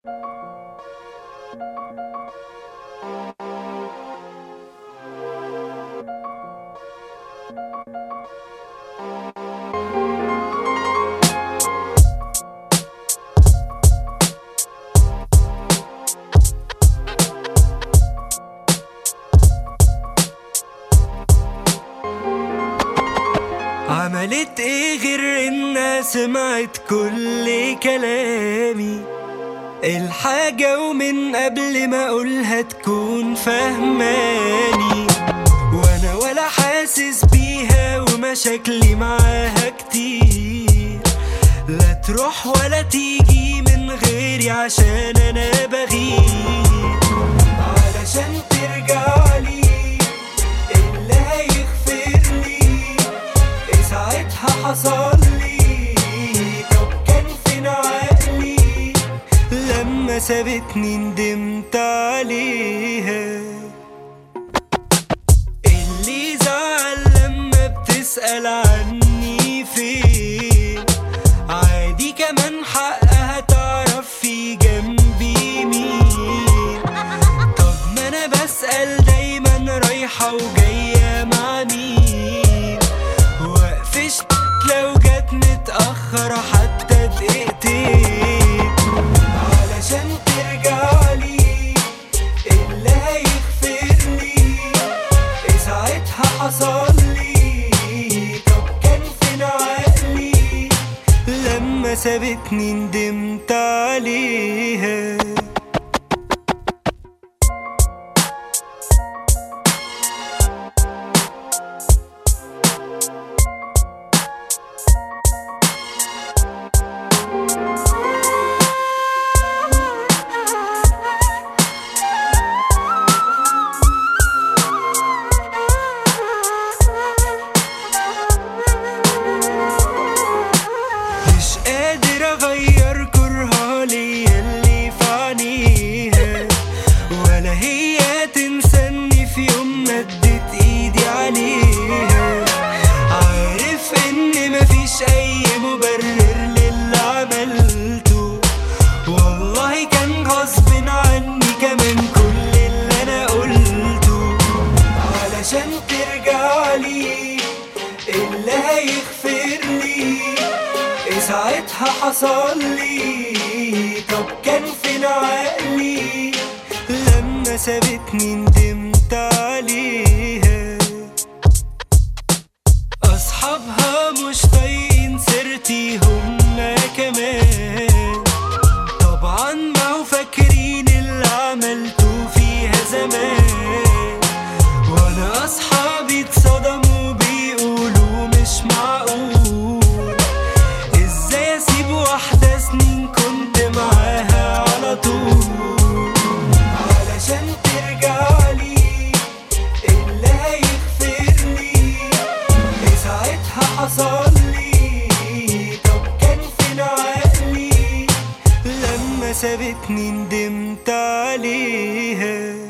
عملت ايه غير انها سمعت كل كلامي، الحاجة ومن قبل ما اقولها تكون فهماني، وانا ولا حاسس بيها ومشاكلي معاها كتير، لا تروح ولا تيجي من غيري عشان انا بغير، علشان ترجعلي اللي هيغفرلي ساعتها حصلي. طب كان فين عقلي لما سابتني ندمت عليها؟ اللي زعل لما بتسأل عني فين، عادي كمان حقها تعرف في جنبي مين. طب ما انا بسأل دايما رايحة وجاية مع مين، وقفش لو جت متأخرة حتى دقيقتين، علشان ترجعلي اللي هيغفرلي ساعتها حصلي. طب كان فين عقلي لما سابتني ندمت عليها؟ اغير كرهها ليا اللي في عينيها، ولا هي تنساني في يوم مدت ايدي عليها. عارف ان مفيش اي مبرر للي عملته، والله كان غصب عني كمان كل اللي انا قلته، علشان ترجعلي اللي هيغفرلي ساعتها حصلي. طب كان فين عقلي لما سابتني ندمت عليها؟ أصحابها مش طايقين سيرتي هما كمان، طبعا ما هو فاكرين اللي عملته فيها زمان، وانا أصحابي اتصدموا بيقولوا مش معقول واحدة سنين كنت معاها على طول، علشان ترجعلي اللي هيغفرلي ساعتها حصلي. طب كان فين عقلي لما سابتني ندمت عليها؟